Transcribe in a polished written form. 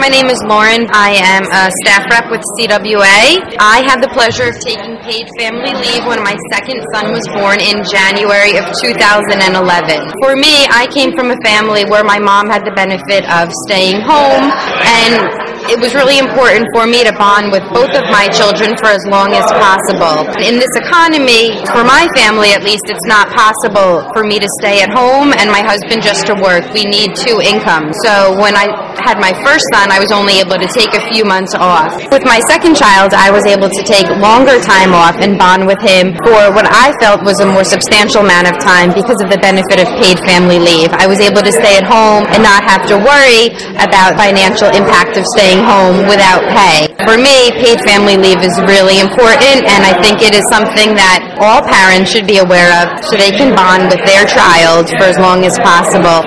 My name is Lauren. I am a staff rep with CWA. I had the pleasure of taking paid family leave when my second son was born in January of 2011. For me, I came from a family where my mom had the benefit of staying home, and it was really important for me to bond with both of my children for as long as possible. In this economy, for my family at least, it's not possible for me to stay at home and my husband just to work. We need two incomes. So when I had my first son, I was only able to take a few months off. With my second child, I was able to take longer time off and bond with him for what I felt was a more substantial amount of time because of the benefit of paid family leave. I was able to stay at home and not have to worry about financial impact of staying home without pay. For me, paid family leave is really important, and I think it is something that all parents should be aware of so they can bond with their child for as long as possible.